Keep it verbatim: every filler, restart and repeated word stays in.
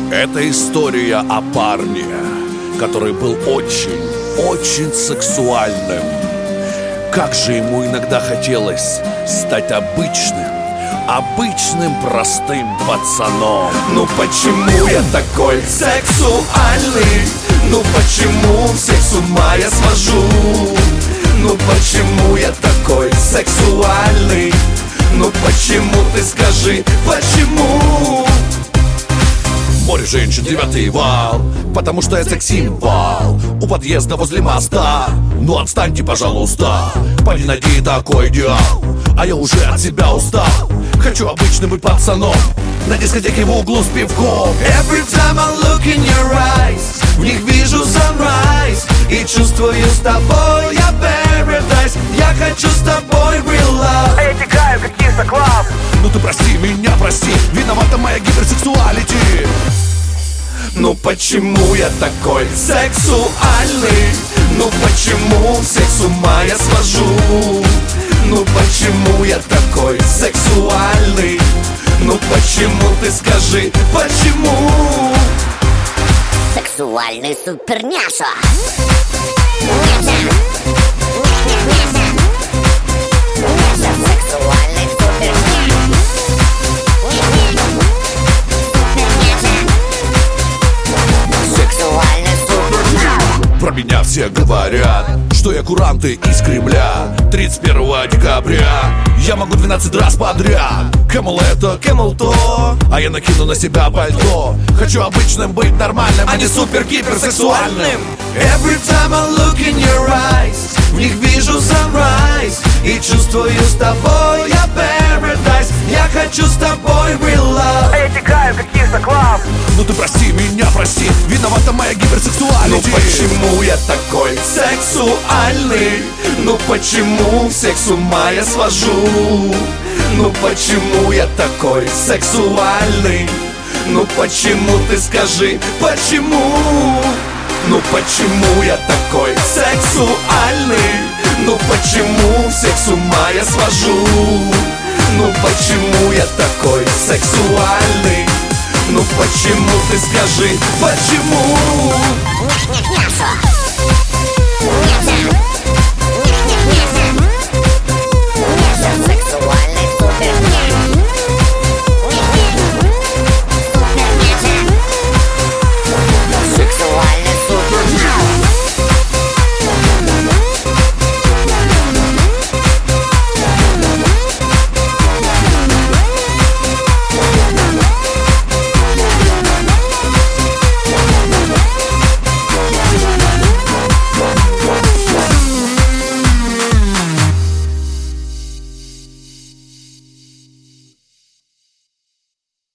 Это история о парне, который был очень, очень сексуальным. Как же ему иногда хотелось стать обычным, обычным простым пацаном. Ну почему я такой сексуальный? Ну почему всех с ума я свожу? Ну почему я такой сексуальный? Ну почему, ты скажи, почему? Море женщин, девятый вал, потому что я секс-символ. У подъезда возле моста. Ну отстаньте, пожалуйста. Парень, найди такой идеал. А я уже от себя устал. Хочу обычным быть пацаном на дискотеке в углу с пивком. Every time I look in your eyes, в них вижу sunrise. И чувствую с тобой я paradise. Я хочу с тобой real love. Я тягаю как киса клаб. Ну ты прости меня, прости, виновата моя гиперсексуалити. Ну почему я такой сексуальный? Ну почему всех с ума я свожу? Ну почему я такой сексуальный? Ну почему, ты скажи, почему? Сексуальный суперняша. Няша. Няша. Няша. Сексуальный суперняша. Сексуальный суперняша. Про меня все говорят, что я куранты из Кремля. Тридцать первого декабря я могу двенадцать раз подряд. Кэмл это, кэмл то, а я накину на себя пальто. Хочу обычным быть нормальным, а не супер-гиперсексуальным. Every time I look in your eyes, в них вижу sunrise. И чувствую с тобой я paradise. Я хочу с тобой real love. Я тягаю как киса клаб. Ну ты прости меня, прости, виновата моя гиперсексуалити. Ну почему я такой сексуальный? Ну почему всех с ума я свожу? Ну почему я такой сексуальный? Ну почему, ты скажи, почему? Ну почему я такой сексуальный? Ну почему всех с ума я свожу? Ну почему я такой сексуальный? Ну почему, ты скажи, почему? Няша.